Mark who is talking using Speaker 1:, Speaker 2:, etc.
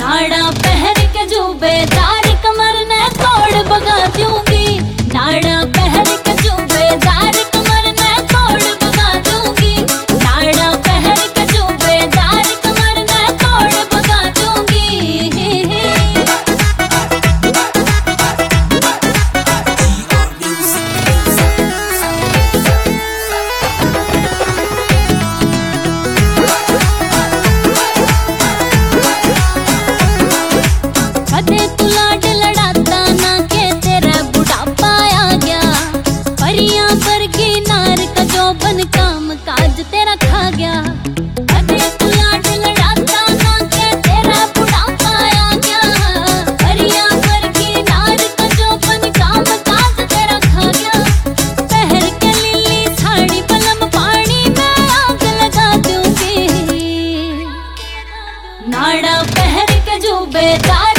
Speaker 1: नाड़ा पहन के जुबेदार कमर ने तोड़ भगा दूंगी। नाड़ा पहन के जुबेदार कमर ने तोड़ भगा दूंगी। नाड़ा पहन के जुबेदार कमर ने तोड़ भगा दूंगी। कदे तू लाड लड़ाता ना के तेरा बुढ़ापा आ गया। परियां वर्गी नार का जोबन काम काज तेरा खा गया। कदे तू लाड लड़ाता ना के तेरा बुढ़ापा आ गया। परियां वर्गी नार का जोबन काम काज तेरा खा गया। पहर के लीली साड़ी पलम पानी में आग लगा दूंगी। नाड़ा पहर के जुबेदार